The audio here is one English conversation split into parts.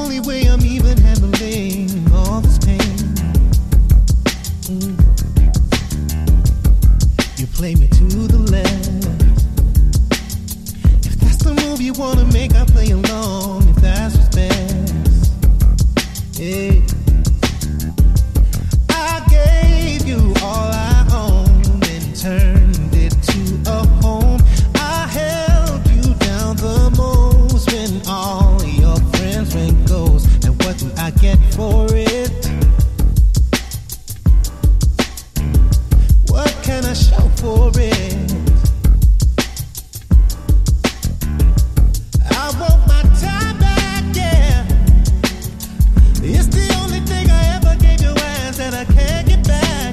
only way I'm even handling all this pain. You play me to the left. If that's the move you wanna make, I'll play along. If that's what's best. Hey. I gave you all I owned and turned it to a home. I held you down the most when all your friends went ghost. And what do I get for it? What can I show for it? I want my time back, yeah. It's the only thing I ever gave your ass that I can't get back.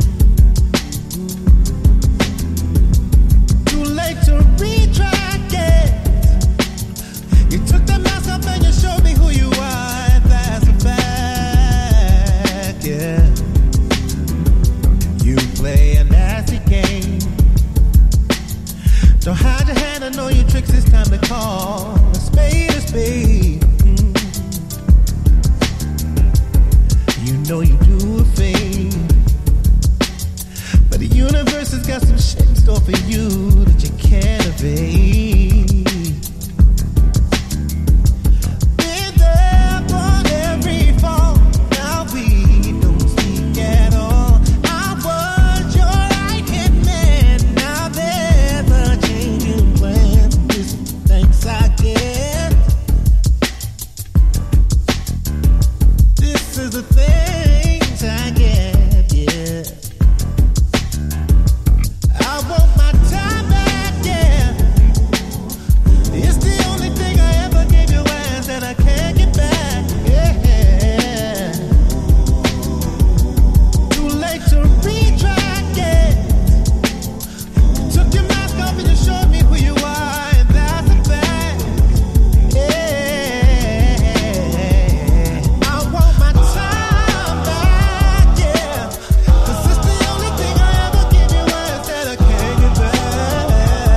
Too late to retract it. You took the mask off and you showed me who you are, and that's a fact, yeah. You play a nasty game. Don't hide your hand, I know your tricks, it's time to call a spade a spade. You know you do a fade, but the universe has got some shit in store for you that you can't evade. Been there for every fall, now we don't speak at all. I was your right-hand man, now there's a change in plans. This thanks I get. This is the things I get, yeah. I want my time back, yeah. It's the only thing I ever gave your ass that I can't get back, yeah. Too late to retract it. Took your mask off and you showed me who you are, and that's a fact, yeah. I want my time back, yeah. 'Cause it's the only thing I ever gave you ass that I can't get back.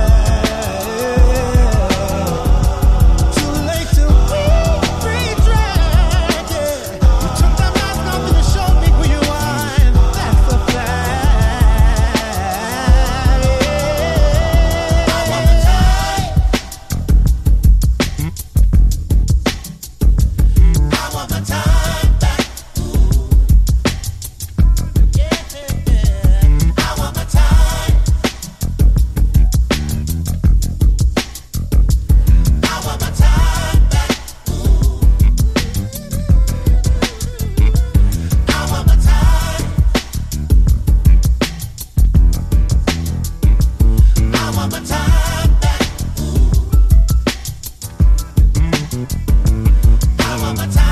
Too late to retract it. You took that mask off and you showed me who you are, and that's a fact, yeah. I want my time. I want my time back. Yeah. I want my time. I want my time back. I want my time. I want my time back. I want my time.